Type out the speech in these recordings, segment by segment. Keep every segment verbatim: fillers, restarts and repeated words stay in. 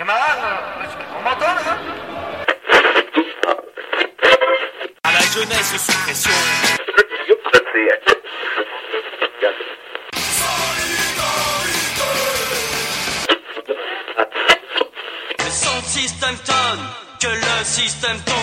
Camarades, on m'entend là? À la jeunesse sous pression. Le son système tonne, que le système tombe.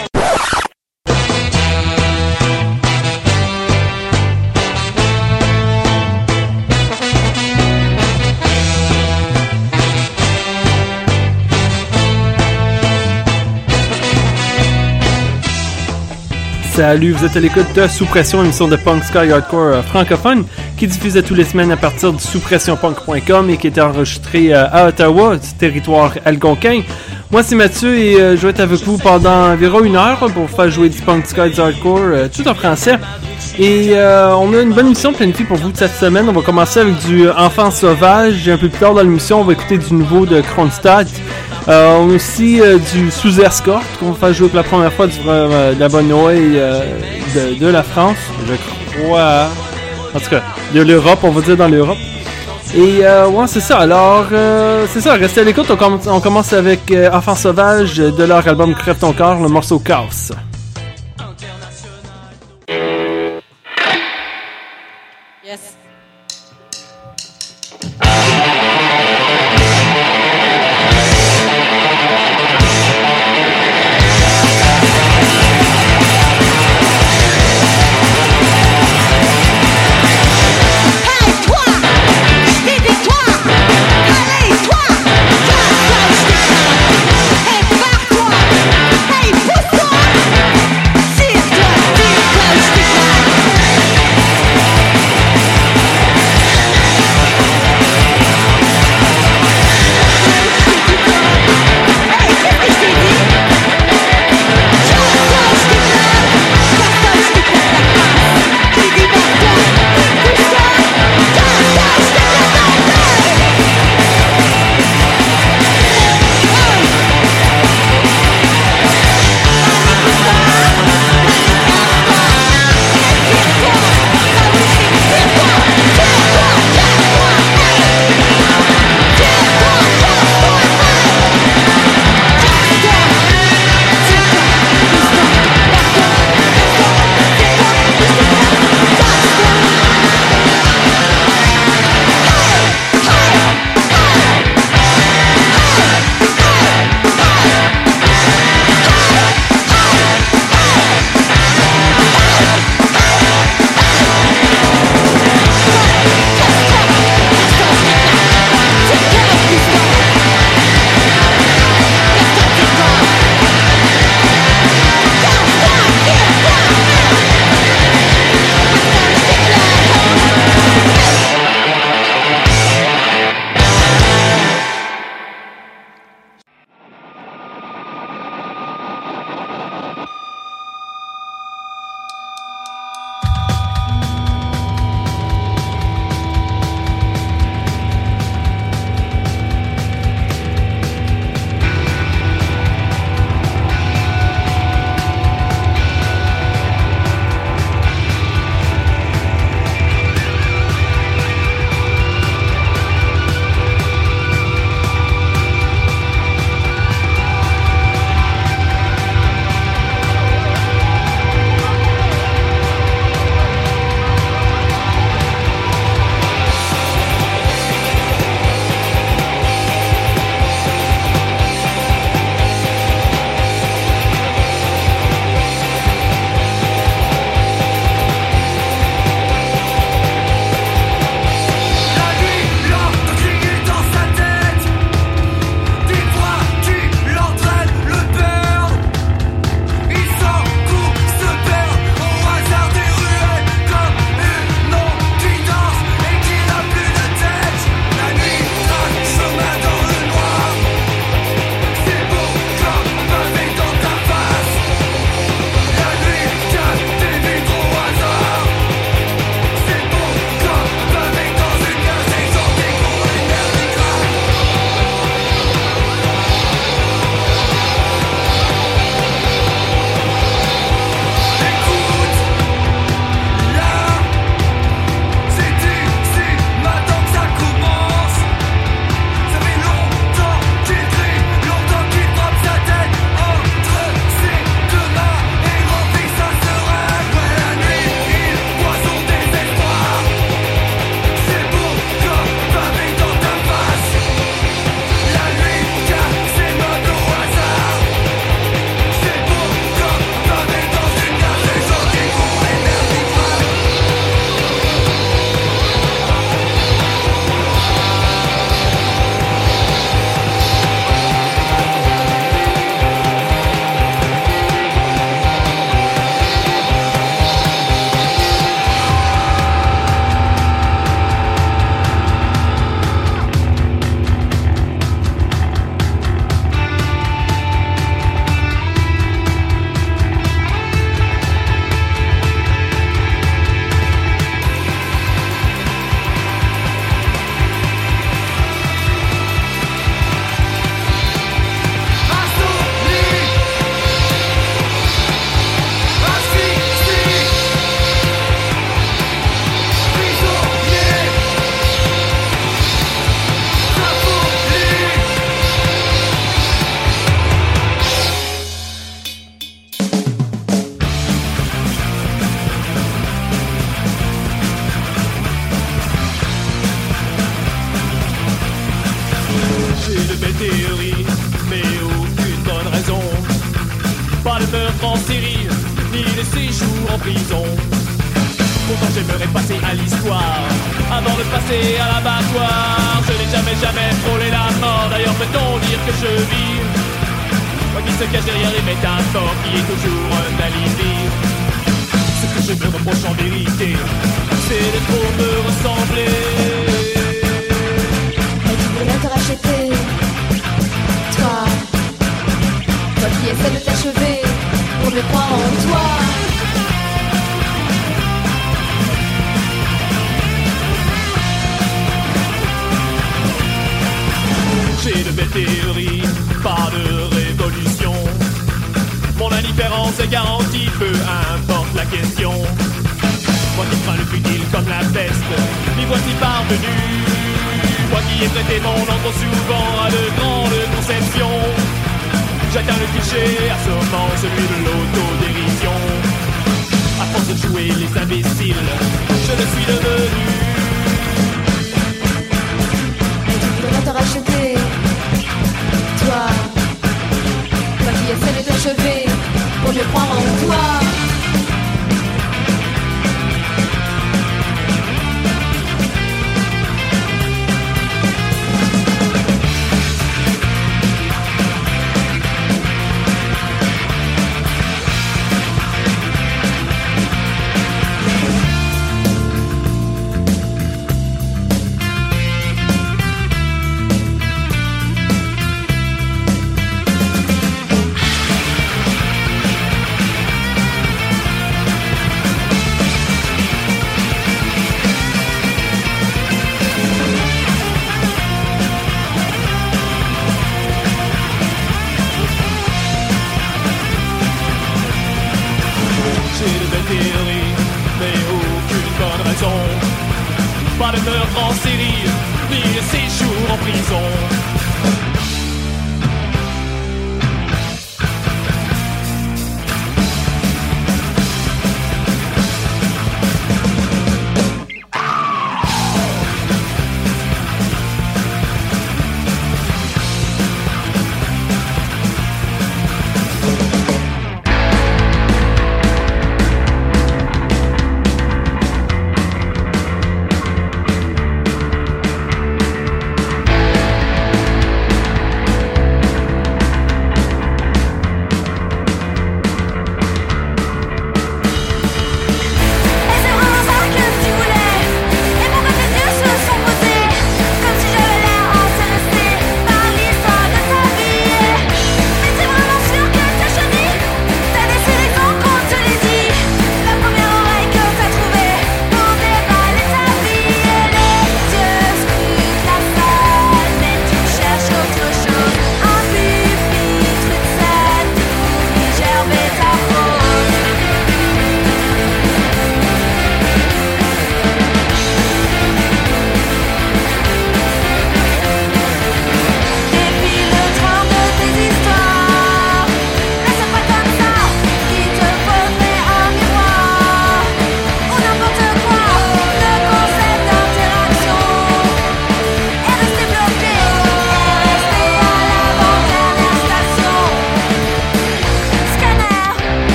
Salut, vous êtes à l'écoute de Sous Pression, émission de punk ska hardcore euh, francophone qui diffuse tous les semaines à partir du sous pression punk point com et qui est enregistré euh, à Ottawa, du territoire algonquin. Moi c'est Mathieu et euh, je vais être avec vous pendant environ une heure pour faire jouer du punk ska et du hardcore, euh, tout en français. Et euh, on a une bonne émission planifiée pour vous cette semaine. On va commencer avec du euh, Enfant Sauvage. Un peu plus tard dans l'émission, on va écouter du nouveau de Kronstadt. Euh, on a aussi euh, du Sous Escorte qu'on va faire jouer pour la première fois du, euh, de la bonne Noël euh, de, de la France, je crois. En tout cas, de l'Europe, on va dire dans l'Europe. Et euh, ouais, c'est ça. Alors, euh, c'est ça. Restez à l'écoute. On, com- on commence avec euh, Enfant Sauvage de leur album Crève ton corps, le morceau Chaos. Yes. Hey, pousse-toi! de belles théories, mais aucune bonne raison. Pas de meurtre en série, ni de séjour en prison. Pourtant j'aimerais passer à l'histoire avant de passer à l'abattoir. Je n'ai jamais jamais frôlé la mort, d'ailleurs peut-on dire que je vis. Moi qui se cache derrière les métaphores, qui est toujours un alibi. Ce que je me reproche en vérité, c'est de trop me ressembler. Mais tu voudrais te racheter, toi, toi qui essaies de t'achever pour me croire en toi. J'ai de belles théories, pas de révolution. Mon indifférence est garantie, peu importe la question. Moi qui crains le futile comme la peste, m'y voici parvenu. Moi qui ai traité mon nom trop souvent à de grandes conceptions. J'atteins le cliché, assommant celui de l'autodérision. À force de jouer les imbéciles, je le suis devenu. Mais tu voudrais te racheter, toi, toi qui essaies de t'achever pour mieux croire en toi. Pas de meurtre en série, ni de séjour en prison.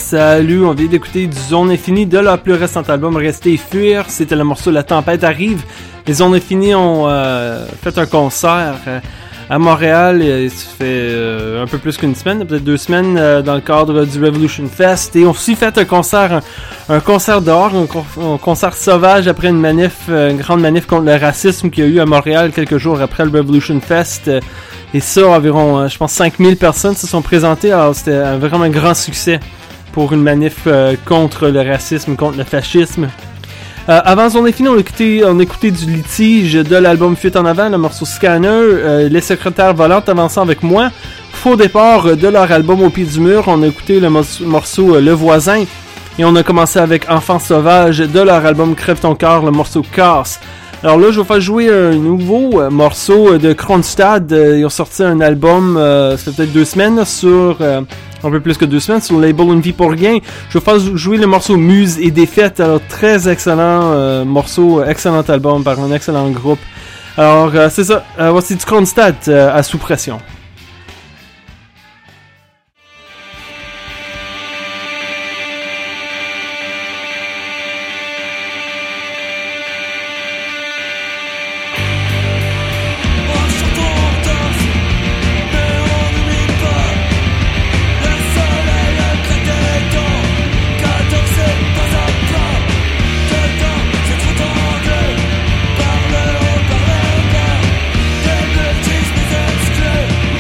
Salut, on vient d'écouter du Zone Infinie de leur plus récent album Rester et Fuir. C'était le morceau La Tempête Arrive. Les Zones Infinies ont euh, fait un concert euh, à Montréal, il se fait euh, un peu plus qu'une semaine, peut-être deux semaines, euh, dans le cadre du Revolution Fest. Et ils ont aussi fait un concert, un, un concert dehors, un, un concert sauvage après une manif, une grande manif contre le racisme qu'il y a eu à Montréal quelques jours après le Revolution Fest. Et ça, environ, je pense, cinq mille personnes se sont présentées. Alors, c'était vraiment un grand succès pour une manif euh, contre le racisme, contre le fascisme. Euh, avant Zone Infinie, on écoutait, on écoutait du litige de l'album Fuite en avant, le morceau Scanner, euh, Les Secrétaires Volantes avançant avec moi. Faux départ euh, de leur album Au pied du mur, on a écouté le morceau, morceau euh, Le Voisin. Et on a commencé avec Enfant Sauvage de leur album Crève ton cœur, le morceau Casse. Alors là, je vais faire jouer un nouveau euh, morceau de Kronstadt. Euh, ils ont sorti un album, euh, ça fait peut-être deux semaines, là, sur... Euh, un peu plus que deux semaines, sur le label Une vie pour rien. Je vais faire jouer le morceau Muse et Défaite. Alors, très excellent euh, morceau, excellent album par un excellent groupe. Alors, euh, c'est ça. Euh, voici du Kronstadt euh, à Sous Pression. Par le haut, par le bas, des bêtises, des exclus.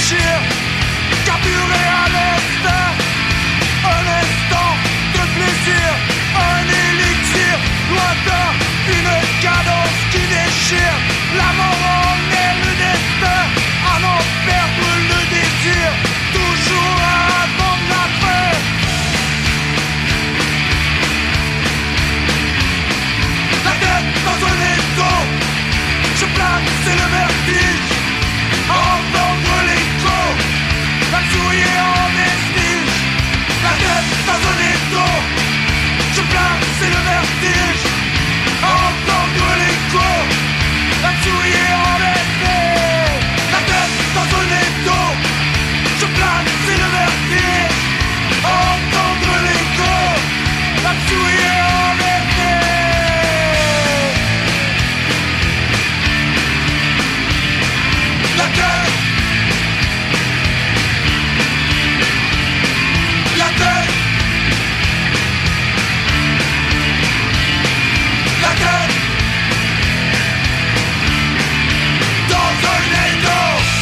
déchire, carburé à l'instinct, un instant de plaisir, un élixir lointain, une cadence qui déchire, la mort en est le destin, à n'en perdre le désir, toujours avant de la fin. La tête dans un étau, je plane, c'est le vertige, entendre l'écho, la souiller en vestige. La tête dans un étau, je plane, c'est le vertige, entendre l'écho, la souiller en vestige. La tête dans un étau, je plane, c'est le vertige, entendre l'écho, la souiller en vestige. La tête, la tête, la tête, dans un étau.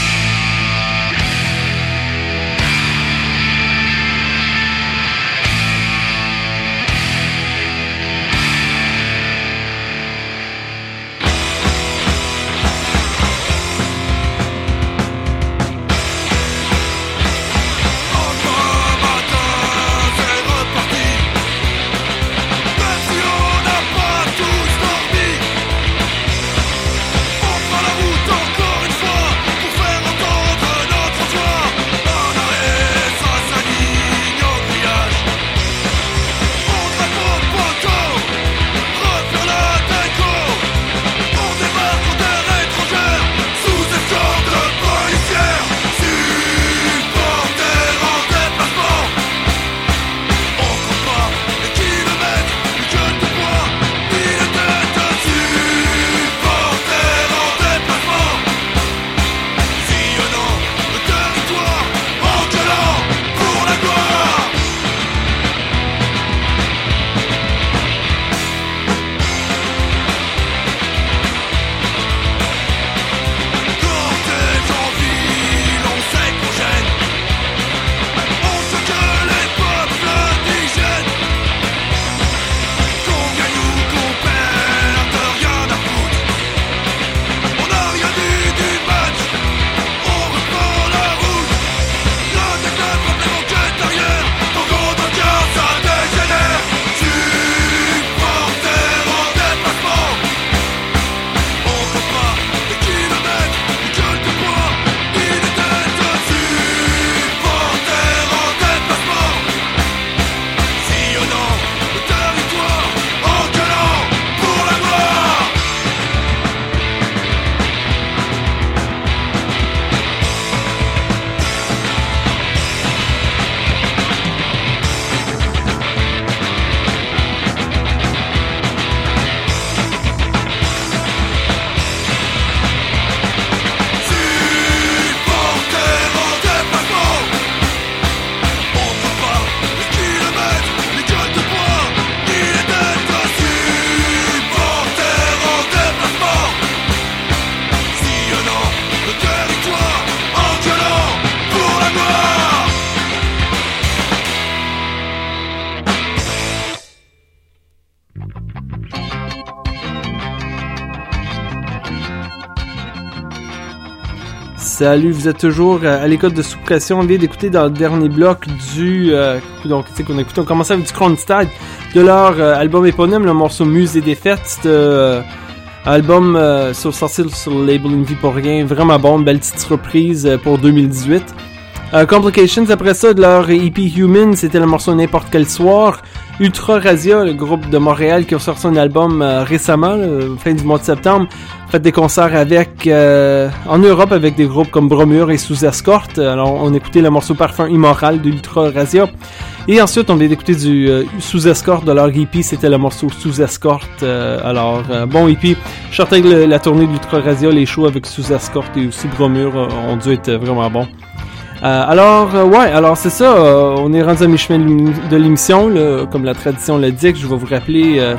Salut, vous êtes toujours à l'écoute de Sous Pression. On vient d'écouter dans le dernier bloc du... Euh, donc, tu sais qu'on a écouté, on commençait avec du Kronstadt, de leur euh, album éponyme, le morceau Musée des Fêtes. C'était euh, un album euh, sorti sur le label Une Vie pour Rien, vraiment bon, une belle petite reprise euh, pour deux mille dix-huit. Euh, Complications, après ça, de leur E P Human, c'était le morceau N'importe quel soir. Ultra Razia, le groupe de Montréal qui a sorti un album euh, récemment, là, fin du mois de septembre, fait des concerts avec euh, en Europe avec des groupes comme Bromure et Sous Escorte. Alors on écoutait le morceau Parfum Immoral d'Ultra Razia. Et ensuite on vient d'écouter du euh, Sous Escorte de leur E P, c'était le morceau Sous Escorte. Euh, alors euh, bon E P. Je suis certain que le, la tournée d'Ultra Razia, les shows avec Sous Escorte et aussi Bromure euh, ont dû être vraiment bons. Euh, alors, euh, ouais, alors c'est ça, euh, on est rendu à mi-chemin de l'émission, là, comme la tradition le dit, que je vais vous rappeler euh,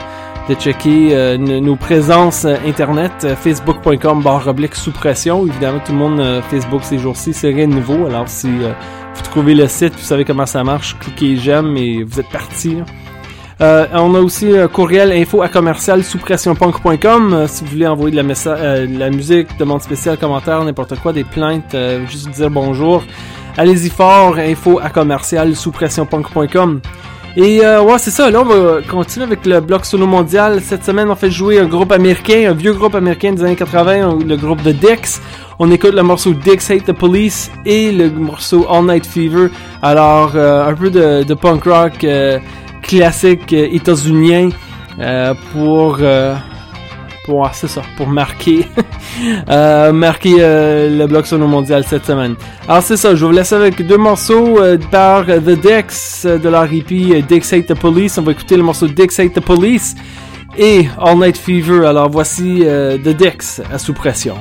de checker euh, n- nos présences euh, internet, euh, facebook point com barre oblique sous pression. Évidemment, tout le monde euh, Facebook ces jours-ci, c'est rien de nouveau. Alors, si euh, vous trouvez le site, vous savez comment ça marche, cliquez j'aime et vous êtes parti. Euh, on a aussi un courriel info à commercial sous pression punk point com euh, si vous voulez envoyer de la, messa- euh, de la musique, demande spéciale, commentaires, n'importe quoi, des plaintes, euh, juste dire bonjour. Allez-y fort, info à commercial sous pression punk point com. Et euh, ouais, c'est ça, là on va continuer avec le bloc solo mondial. Cette semaine on fait jouer un groupe américain, un vieux groupe américain des années quatre-vingts, le groupe de Dix. On écoute le morceau Dix Hate the Police et le morceau All Night Fever. Alors euh, un peu de, de punk rock euh, classique euh, états-unien euh, pour... Euh, pour ah, c'est ça, pour marquer euh, marquer euh, le bloc solo mondial cette semaine. Alors c'est ça, je vais vous laisser avec deux morceaux euh, par euh, The Dix euh, de leur E P euh, Dix Hate the Police. On va écouter le morceau Dix Hate the Police et All Night Fever. Alors voici euh, The Dix à sous pression.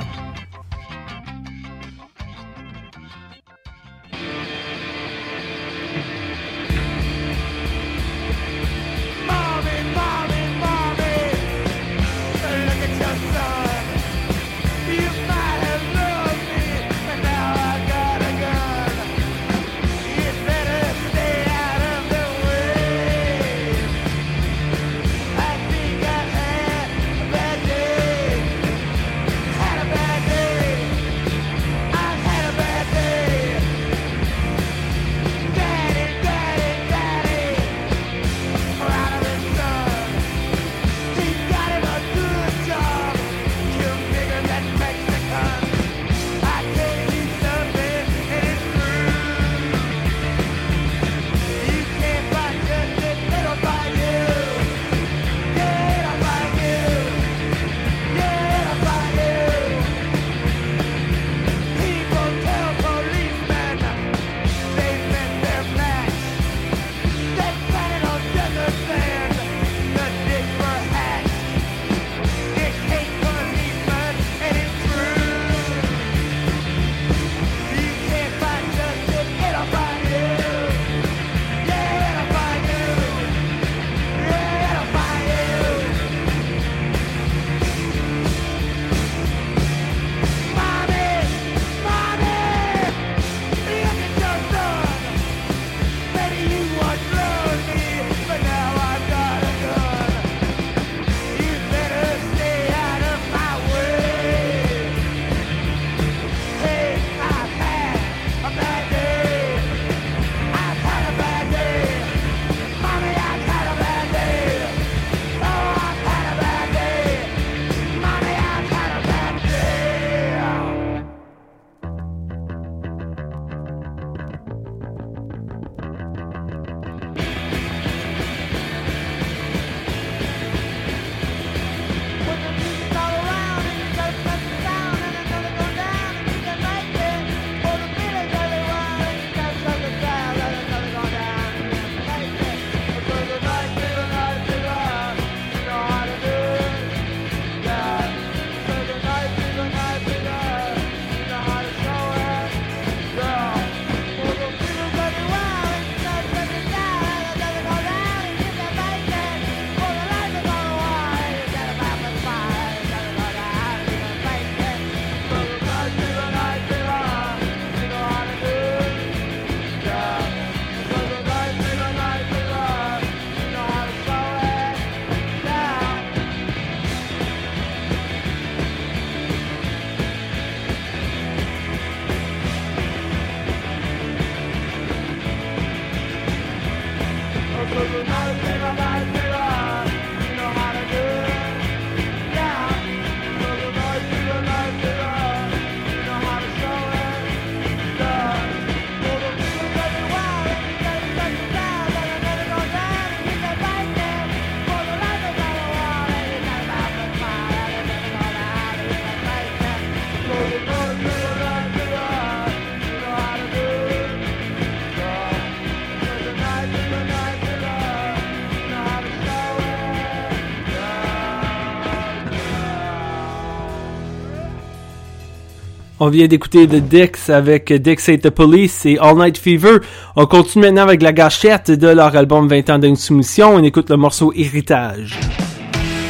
On vient d'écouter The Dix avec Dix Hate the Police et All Night Fever. On continue maintenant avec La Gâchette de leur album vingt ans d'une soumission. On écoute le morceau Héritage.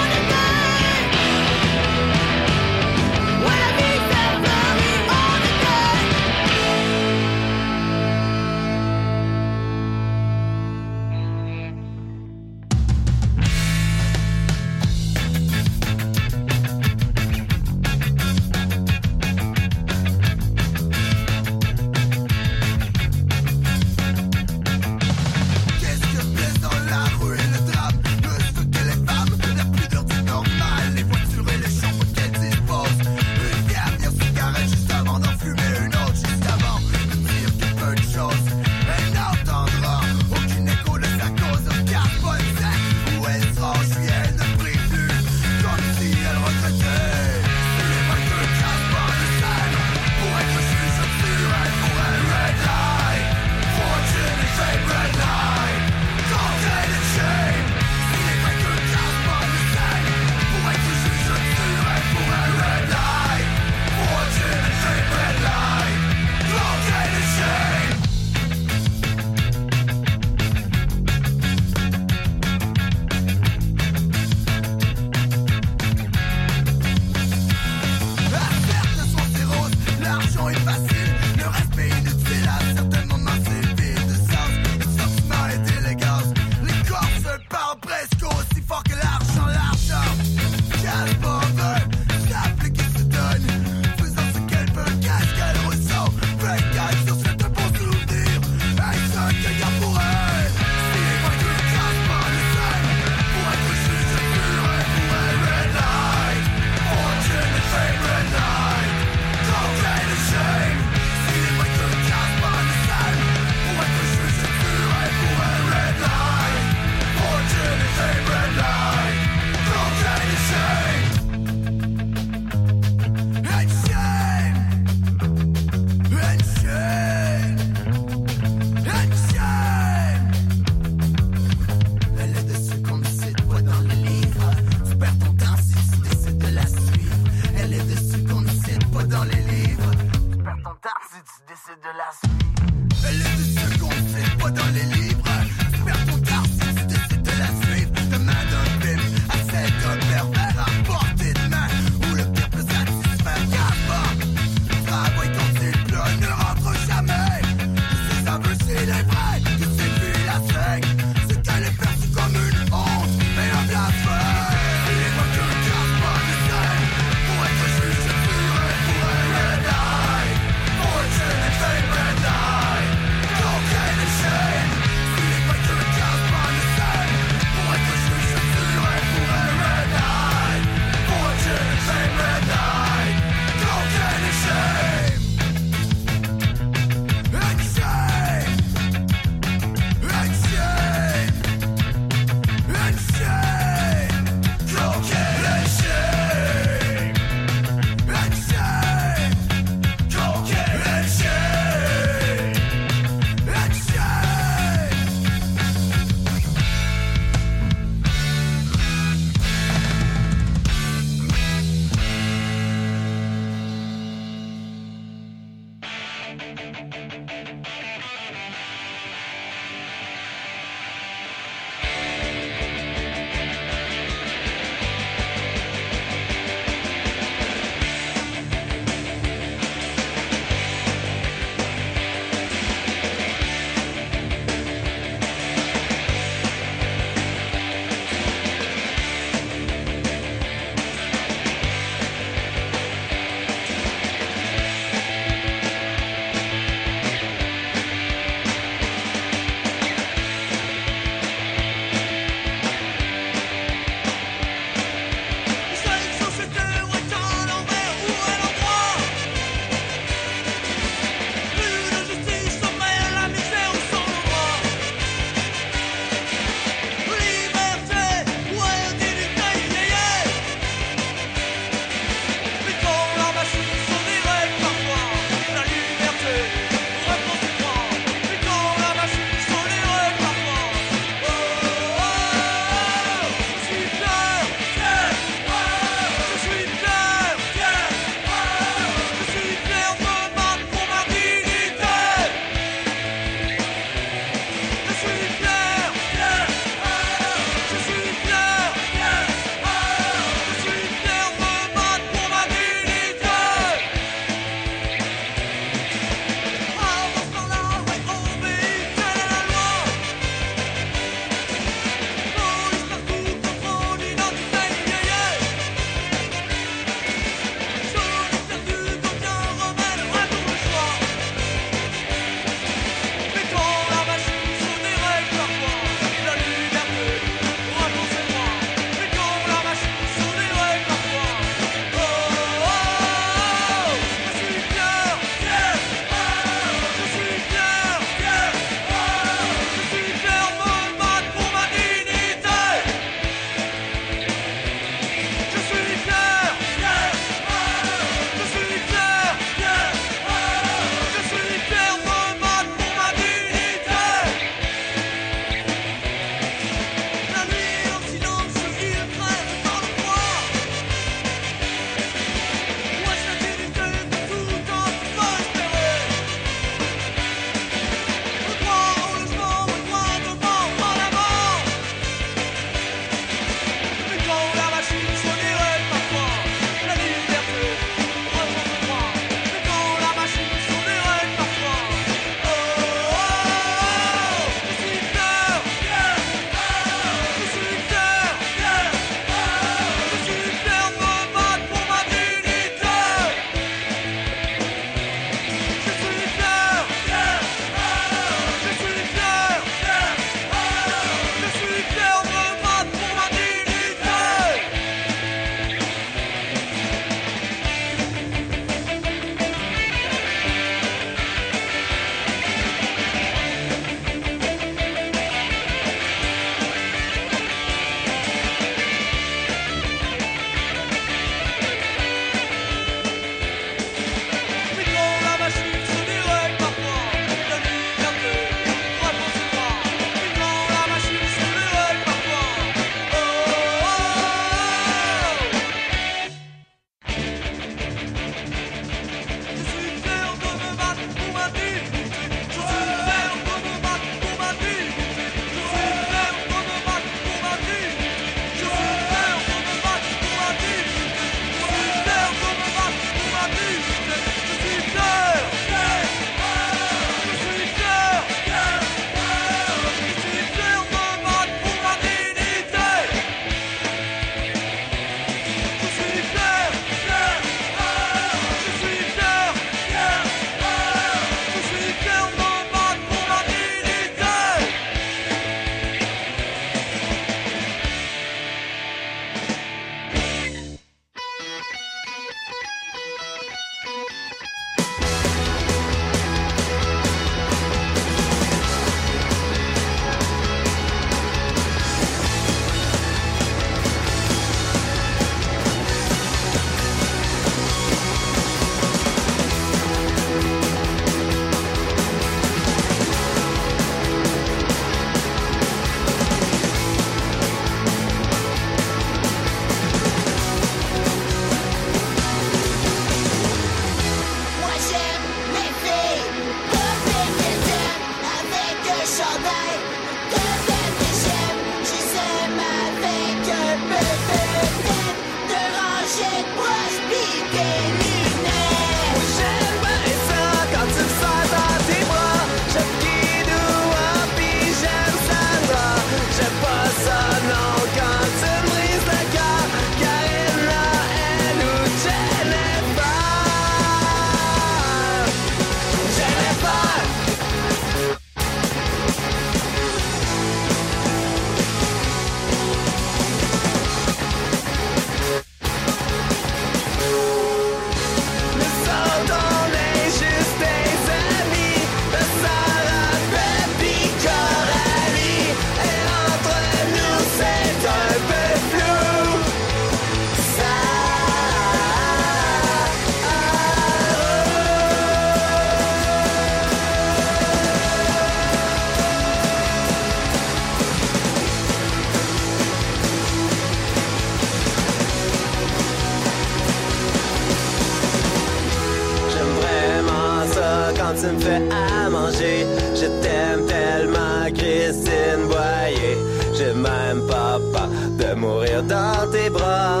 tu me fais à manger. Je t'aime tellement, Christine Boyer. J'ai même pas peur de mourir dans tes bras,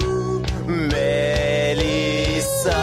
Mélissa.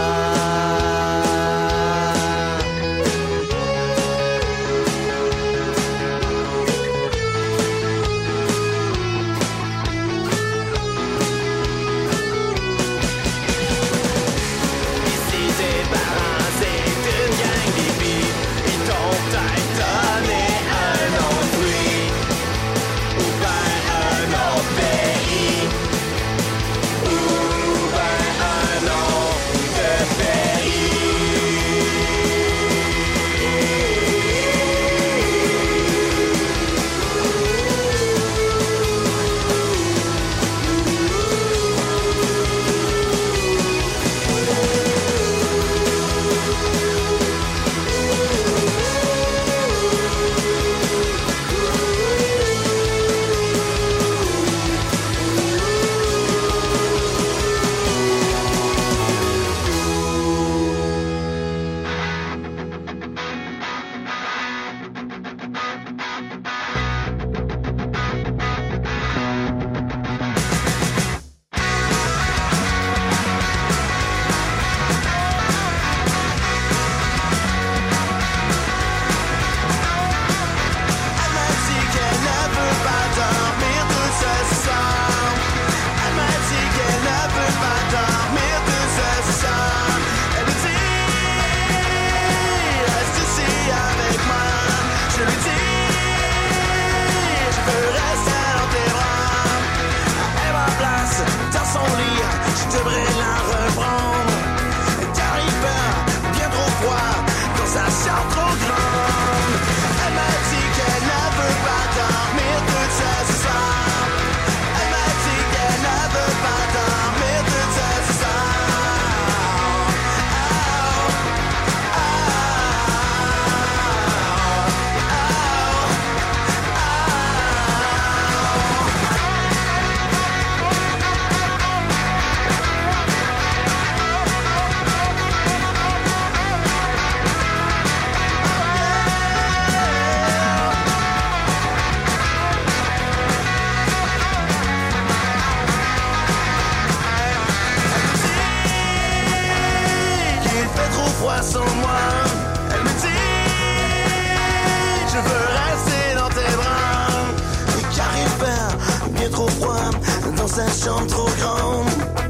Sa chambre trop grande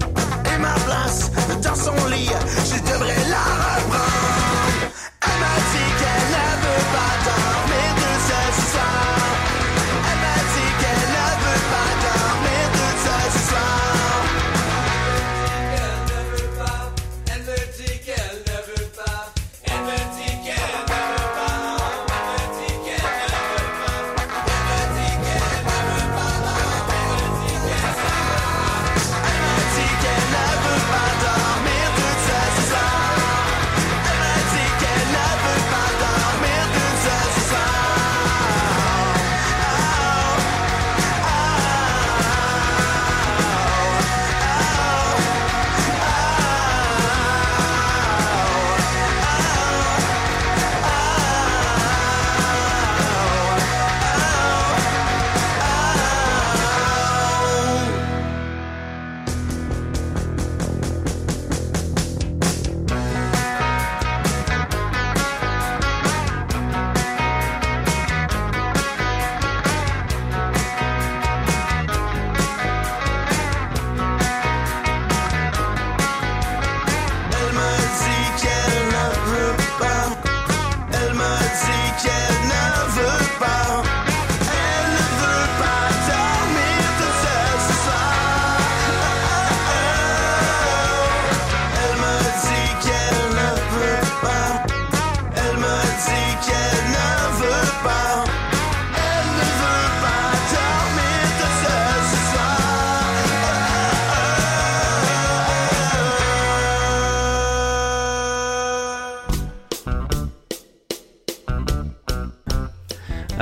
et ma place dans son lit, je devrais la reprendre. Elle m'a dit qu'elle ne veut pas dormir de ce soir. Elle m'a dit qu'elle ne veut pas dormir de ce soir. Elle ne veut pas, elle me dit qu'elle ne veut pas. Elle me dit qu'elle ne veut pas. Elle me dit qu'elle ne veut pas. Elle me dit qu'elle ne veut pas. Elle me dit qu'elle ne veut pas.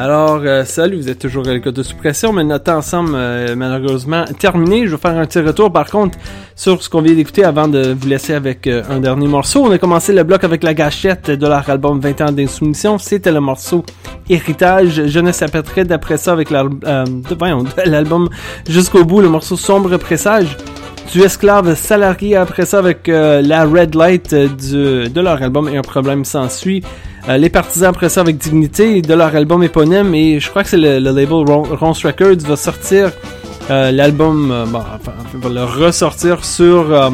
Alors, euh, salut, vous êtes toujours à l'écoute de Suppression, mais notre temps ensemble, euh, malheureusement, terminé. Je vais faire un petit retour, par contre, sur ce qu'on vient d'écouter avant de vous laisser avec euh, un dernier morceau. On a commencé le bloc avec La Gâchette de leur album vingt ans d'insoumission. C'était le morceau Héritage. Jeunesse apprêterait d'après ça avec l'al- euh, de, voyons, de l'album Jusqu'au bout, le morceau Sombre Présage. Du Esclave Salarié après ça avec euh, la Red Light euh, du, de leur album Et un problème s'ensuit. Euh, les Partisans après ça avec Dignité de leur album éponyme, et je crois que c'est le, le label Ron, Ronce Records va sortir euh, l'album, euh, bon, enfin, va le ressortir sur euh,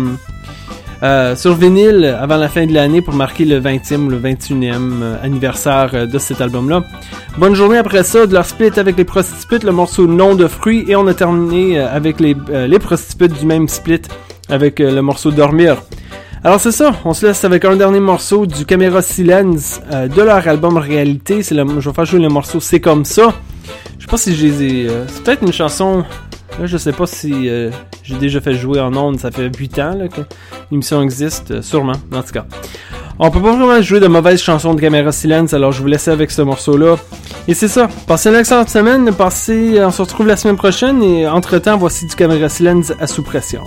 euh, sur vinyle avant la fin de l'année pour marquer le vingtième ou le vingt et unième euh, anniversaire euh, de cet album-là. Bonne journée après ça, de leur split avec les Prostitutes, le morceau Nom de fruits, et on a terminé euh, avec les, euh, les Prostitutes du même split avec euh, le morceau Dormir. Alors c'est ça, on se laisse avec un dernier morceau du Caméra Silence euh, de leur album Réalité. C'est le, je vais faire jouer le morceau C'est comme ça. Je sais pas si j'ai... Euh, c'est peut-être une chanson... Là, je sais pas si euh, j'ai déjà fait jouer en ondes. Ça fait huit ans là, que l'émission existe, euh, sûrement, en tout cas. On peut pas vraiment jouer de mauvaises chansons de Caméra Silence, alors je vous laisse avec ce morceau-là. Et c'est ça, passez une excellente semaine, passez, on se retrouve la semaine prochaine, et entre-temps, voici du Caméra Silence à Sous Pression.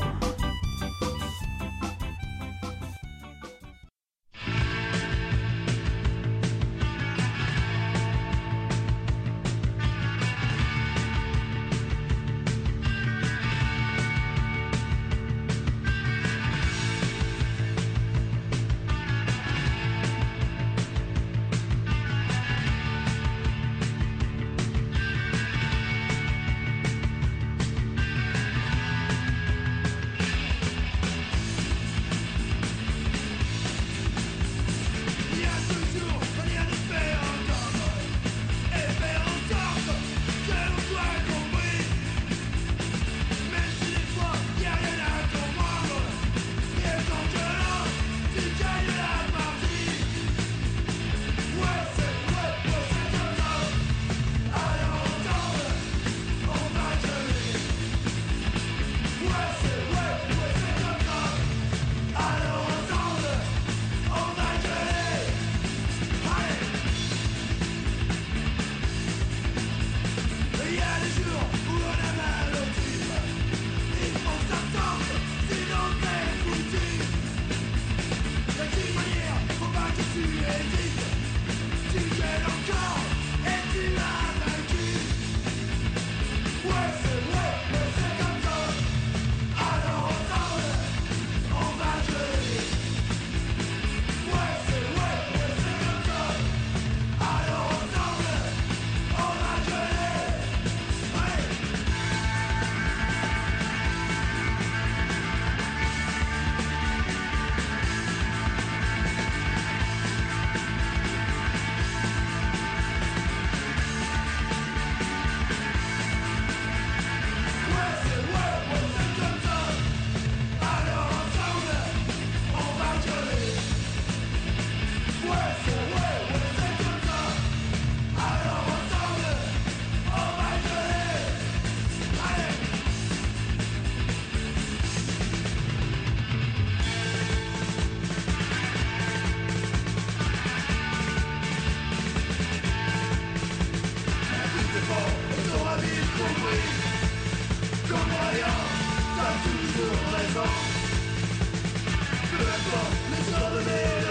Peu importe les heures de mer.